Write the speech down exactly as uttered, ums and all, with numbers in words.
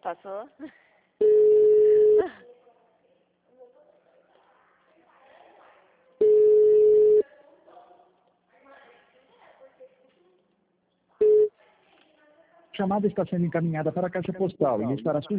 Passou? A chamada está sendo encaminhada para a caixa postal e estará